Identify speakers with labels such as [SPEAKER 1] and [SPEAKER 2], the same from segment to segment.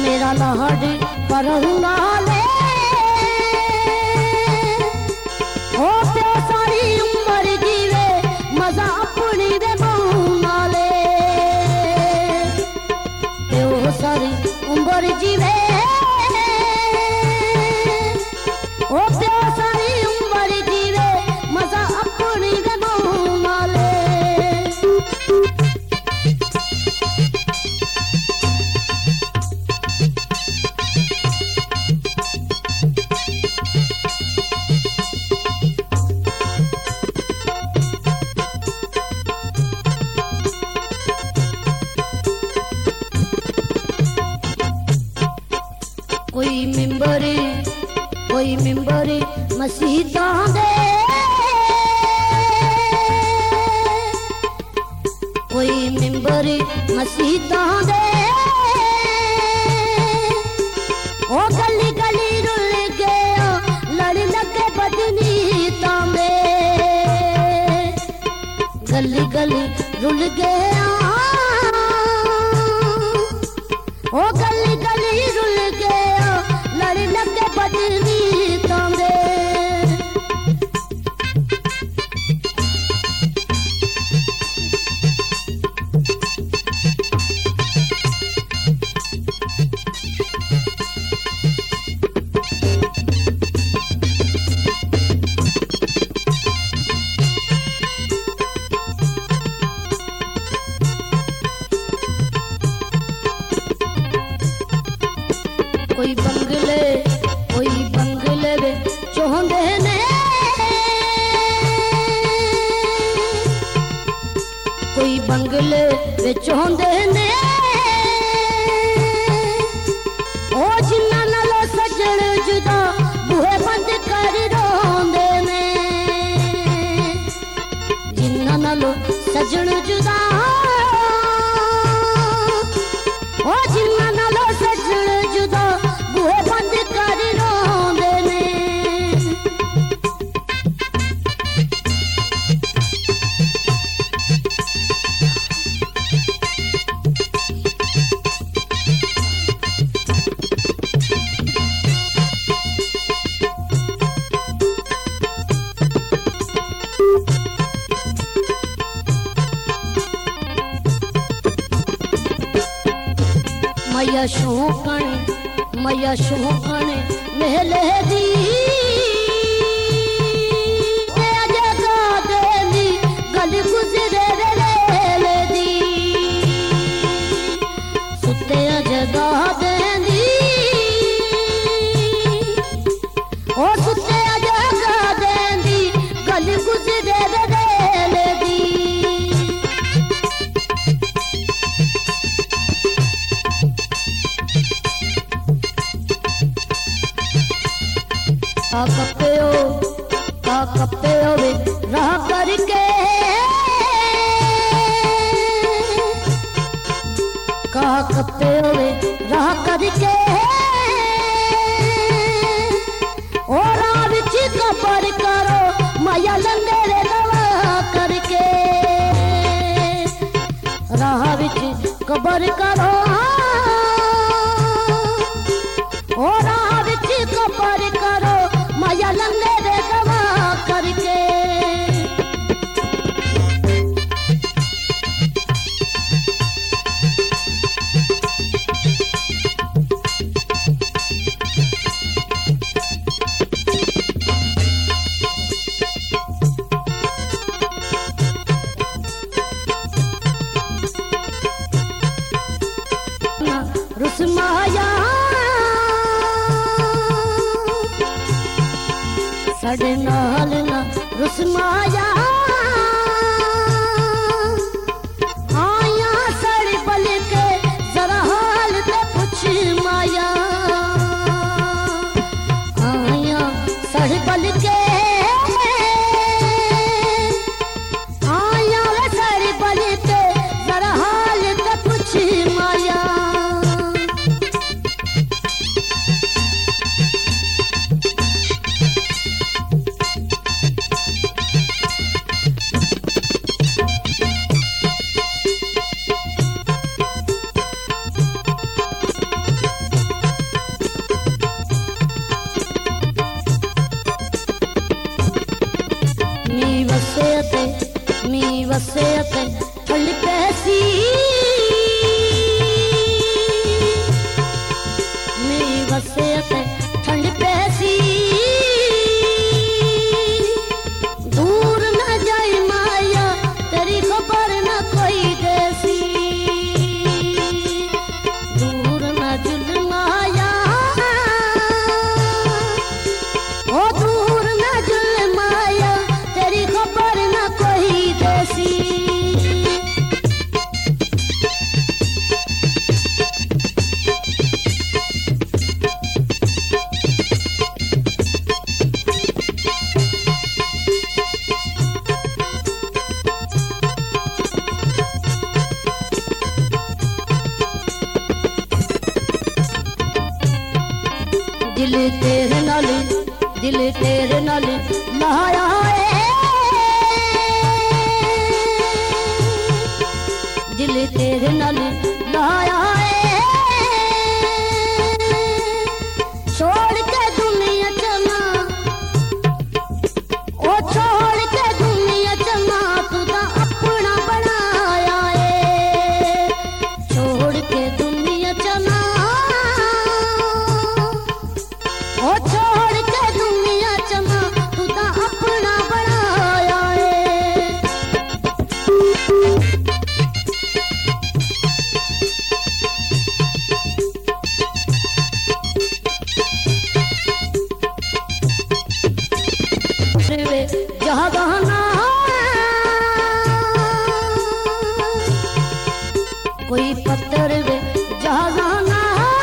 [SPEAKER 1] मेरा लाड परहुना ले ओ प्यो सारी उम्र जीवे मजा अपनी दे मौना ले प्यो सारी उम्र जीवे ओ प्यो सारी उम्र जीवे मजा अपनी दे मौना ले कोई मिंबर मसीतां दे कोई मिंबर मसीतां दे ओ गली गली रुल गया लड़ लगे बदनीतां में गली गली रुल गया ओ गली गली रुल गया लड़ लगे बदनीतां में कोई बंगले वे चोंदे ने कोई बंगले वे चोंदे ने ओ जिन्ना नालों सजण जुदा बूहे बंद कर रोंदे ने जिन्ना नालों सजण जुदा ओ जिन्ना नालों सजण जुदा बूहे बंद कर रोंदे ने मैया शौकण मेले दी जगा देंदी गल गुजरे रेले दी सुते जगा देंदी ओ सुते जगा देंदी गल गुजरे रेले दी कप्पे वे राह करके कप्पे वे राह करके और राह विच कबर करो माया लंगरे दवा करके राह विच कबर करो और राह विच कबर करो माया लंगरे दवा करके रुसमाया साडे नाल ना रुसमाया आया साड़ी पल के जरा हाल ते पुछ माया आया साड़ी पल के आया साड़ी पल के जरा हाल ते पुछ माया दिल तेरे नाल लाया है, दिल तेरे नाल लाया है, छोड़ के दुनिया चला, ओ छोड़ के दुनिया चला, तू ता अपना बनाया है, छोड़ के दुनिया चला, ओ छोड़ के दुनिया चला, तू ता अपना बनाया है। जहाना कोई पत्थर वे जहाना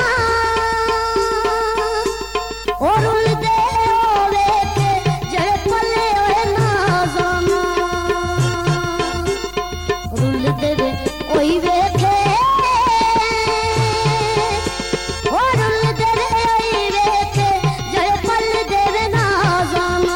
[SPEAKER 1] और उलदे ओवे के जड़े पले ओए ना जाना, उलदे वे ओही वेखे और उलदे वे ओही वेखे जड़े पले देवे ना जाना।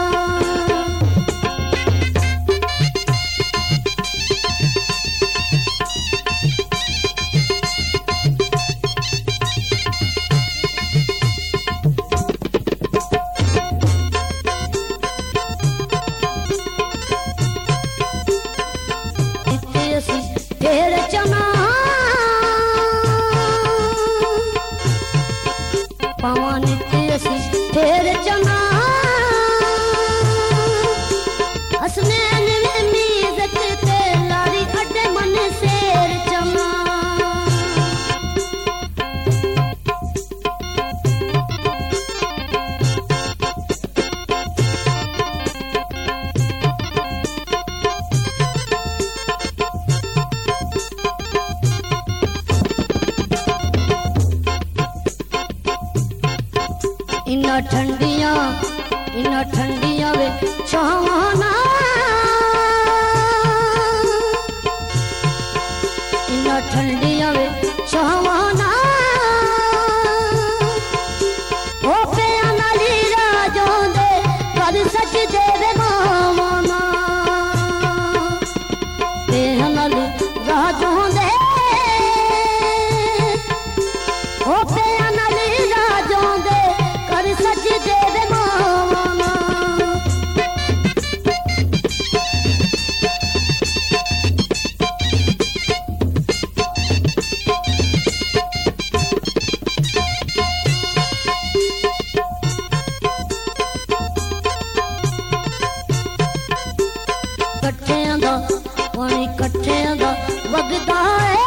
[SPEAKER 1] तेरे चना पावा नित्य सी तेरे चना असनैन में मीज़त ते लारी अड्डे मन शेर चना, इना ठंडिया वे छावाना, इना ठंडिया वे छावाना, ओ पिया नाली राजों दे कद सच देवे मावाना, पिया नाली राजों दे ओ पिया नाली राजों दे कर सच देवे मावाना। कट्ठियां दा पानी कट्ठियां दा वगदा है,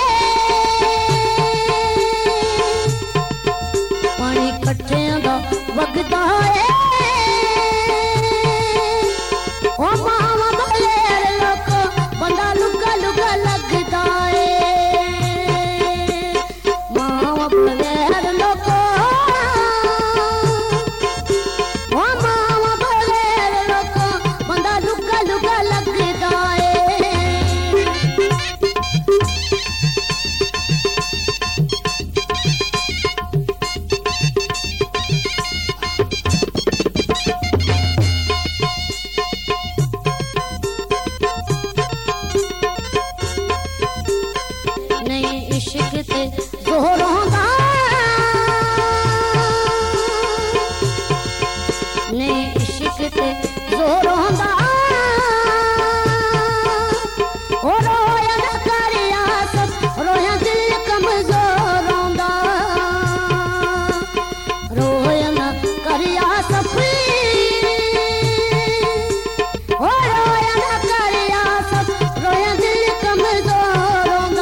[SPEAKER 1] पानी कट्ठियां दा वगदा है, ओ मावा बलेर लोक बंदा लुगा लुगा लगदा है, मावा बलेर लोक ओ मावा बलेर लोक बंदा लुगा लुगा लगदा है। इश्क ते जोर होंदा, नहीं इश्क ते जोर होंदा, ओ रोया ना करिया सब रोया दिल कमजोर होंदा, रोया ना करिया सब ओ रोया ना करिया सब रोया दिल कमजोर होंदा।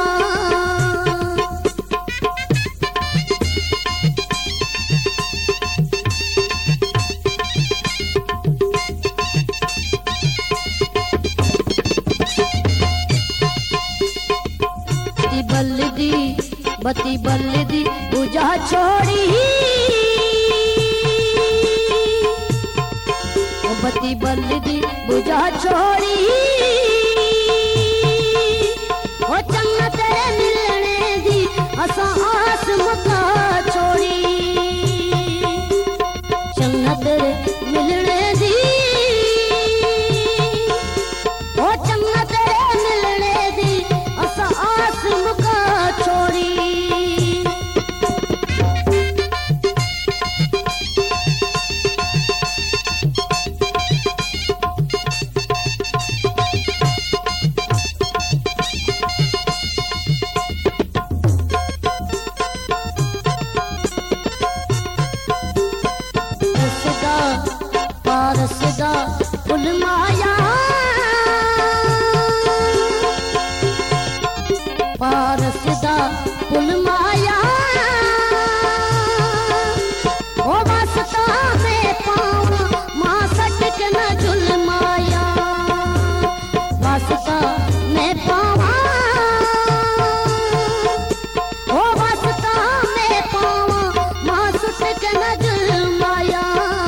[SPEAKER 1] बत्ती बल्दी बुझा छोड़ी, बत्ती बल्दी बुझा छोड़ी, ओ चंगा तेरे मिलने दी असा आस मुका छोड़ी, पुल माया ओ वास्ता में पावा मां सटक न झुल माया वास्ता में पावा ओ वास्ता में पावा मां सटक न झुल माया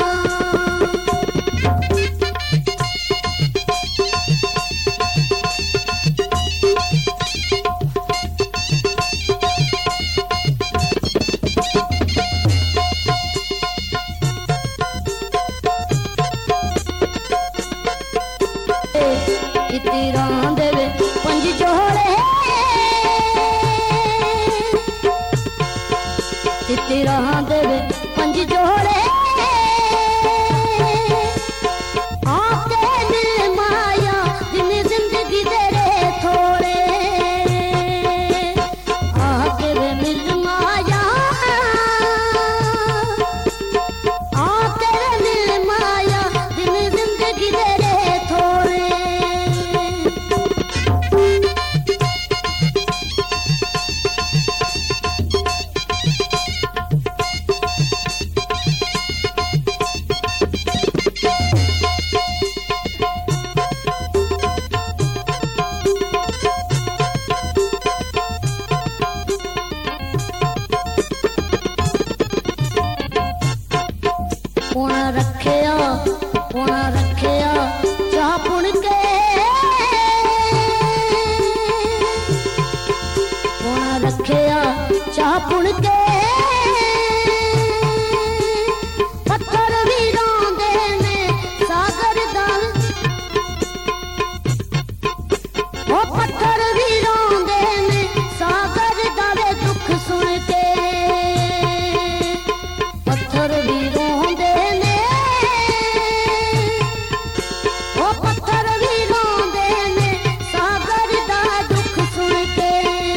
[SPEAKER 1] तितिरां देवे पंज जोड़े तितिरां देवे पंज जोड़े आके दिल माया दिन जिंदगी तेरे थोड़े आके वे मिल माया आके मिल माया दिन जिंदगी तेरे थोड़े पुणा रखिया चाह पुण के पुणा रखिया चाह पुण के पत्थर भी रोंदे ने सागर दाल ओ पत्थर भी रोंदे ने सागर दावे दुख सुन के पत्थर भी रोंदे ने पत्थर भी रोंदे ने सागर दा दुख सुन के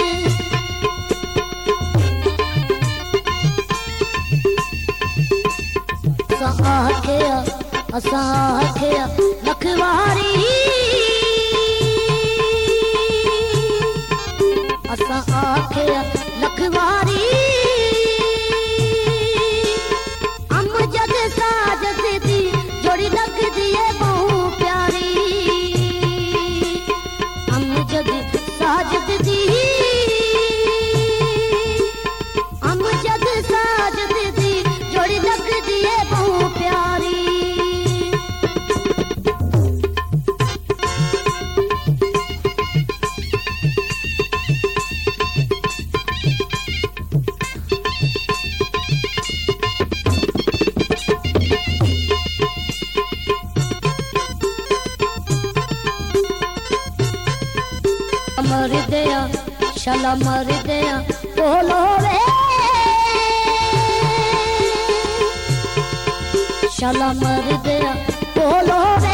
[SPEAKER 1] असां आखिया लखवारी असां आखिया लखवारी अम जग साजत दी जोड़ी लगदी है बहु प्यारी अम जग साजत दी अम जग साजत दी जोड़ी लगदी है बहु प्यारी मर दया शला मर दया बोलो रे शला मर दया बोलो रे